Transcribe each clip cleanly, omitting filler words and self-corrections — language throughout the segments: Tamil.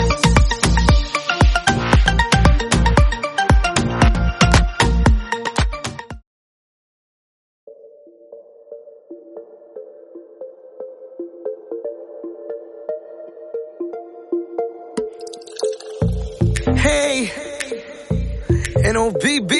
Hey, NOBB,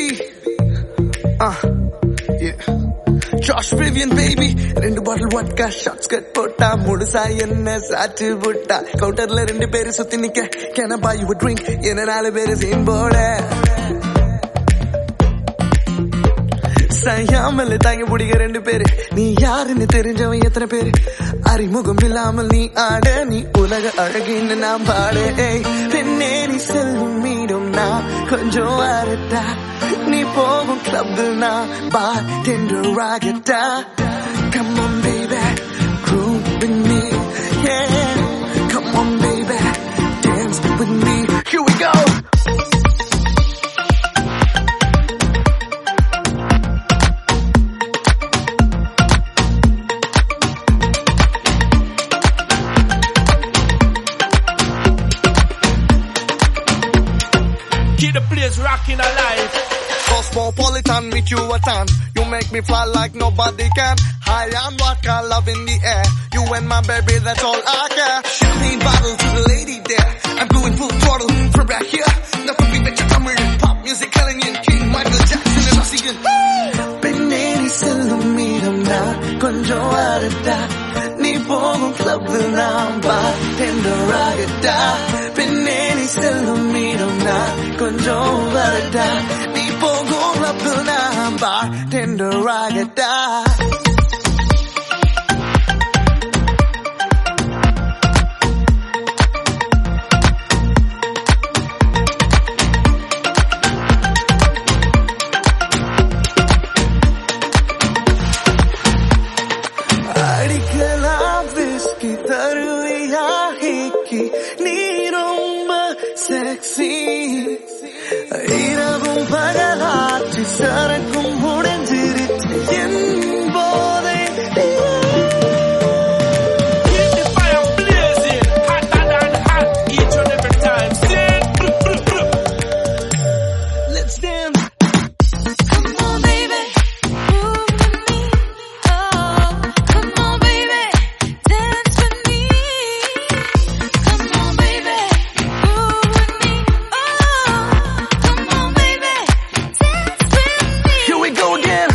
yeah. Josh Vivian baby, 2 bottle vodka, shots get put up, mudusa enna saatu butta, counter la 2 பேரு சுத்தி நிக்க, can I buy you a drink, என்ன 4 பேரு scene போட, சாயாமல் தாங்கி பிடிக்க 2 பேரு, நீ யாருன்னு தெரிஞ்சவன் எத்தனை பேரு, அறிமுகம் இல்லாமல் நீ ஆட, நீ உலக அழகின்னு நான் பாட, பெண்ணே நீ செல்லும் மீடும் நான் கொஞ்சம் வரட்டா, நீ போகும் கிளப் நான் பார் டெண்டர் ஆகட்டா, come on baby, groove with me, yeah, come on baby, dance with me, here we go. Keep the place rocking alive. Cosmopolitan, meet you a ton. You make me fly like nobody can. High on vodka, love in the air. You and my baby, that's all I care. Champagne bottle to the lady there. I'm going full throttle from back here. Nothing be better than pop music, calling in King Michael Jackson and Oxygen. Penne ni sellum meedum na konjam varada. Nee pogum club na ba tender agada. Penne ni sellum meedum na konjam varada. Nee pogum club na ba tender agada. Whiskey taruya hiki nee romba sexy iravum pagalachi sarakum mudenjiruchu en bode Keep the fire blazing, hotter than hot, each and every time. Sing, let's dance. Come on baby, move with me, oh, come on baby, dance with me, come on baby, move with me, oh, come on baby, dance with me. Here we go again.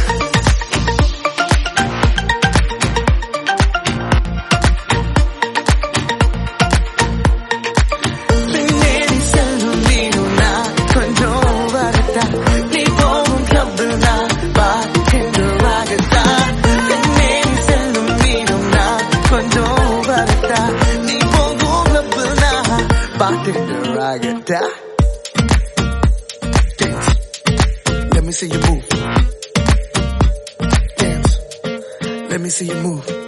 Pineni sellum meedum na konjam varada. Nee pogum club na ba tender agada. Pineni sellum meedum na konjam varada. Nee pogum club na ba tender agada. Dance, let me see you move. Dance, let me see you move.